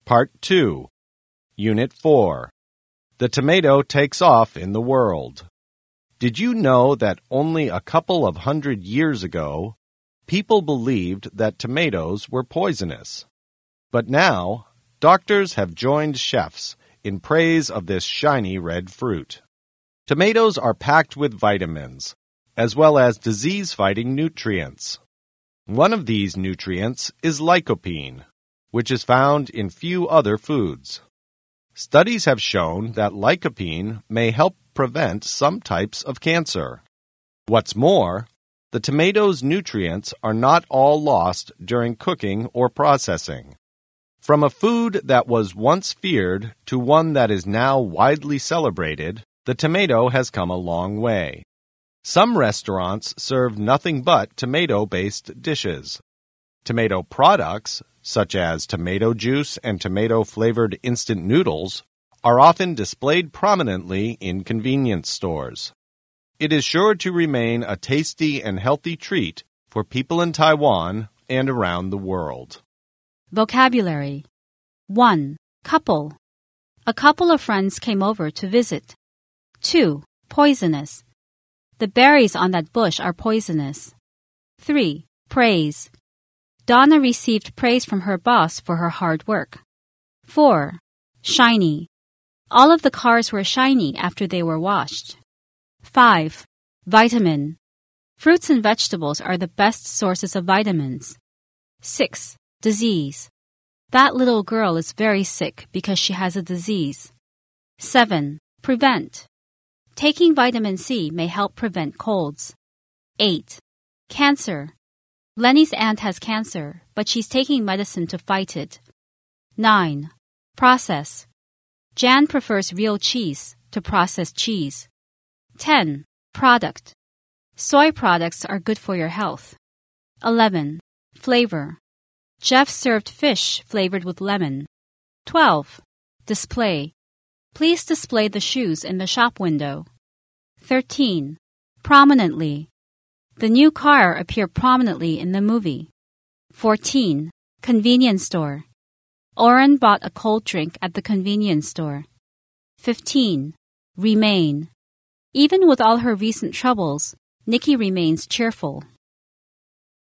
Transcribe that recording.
Part 2, Unit 4. The tomato takes off in the world. Did you know that only a couple of 100 years ago, people believed that tomatoes were poisonous? But now, doctors have joined chefs in praise of this shiny red fruit. Tomatoes are packed with vitamins, as well as disease-fighting nutrients. One of these nutrients is lycopene, which is found in few other foods. Studies have shown that lycopene may help prevent some types of cancer. What's more, the tomato's nutrients are not all lost during cooking or processing. From a food that was once feared to one that is now widely celebrated, the tomato has come a long way. Some restaurants serve nothing but tomato-based dishes. Tomato products, such as tomato juice and tomato-flavored instant noodles, are often displayed prominently in convenience stores. It is sure to remain a tasty and healthy treat for people in Taiwan and around the world. Vocabulary 1. Couple. A couple of friends came over to visit. 2. Poisonous. The berries on that bush are poisonous. 3. Praise. Donna received praise from her boss for her hard work. 4. Shiny. All of the cars were shiny after they were washed. 5. Vitamin. Fruits and vegetables are the best sources of vitamins. 6. Disease. That little girl is very sick because she has a disease. 7. Prevent. Taking vitamin C may help prevent colds. 8. Cancer. Lenny's aunt has cancer, but she's taking medicine to fight it. 9. Process. Jan prefers real cheese to processed cheese. 10. Product. Soy products are good for your health. 11. Flavor. Jeff served fish flavored with lemon. 12. Display. Please display the shoes in the shop window. 13. Prominently. The new car appeared prominently in the movie. 14. Convenience store. Oren bought a cold drink at the convenience store. 15. Remain. Even with all her recent troubles, Nikki remains cheerful.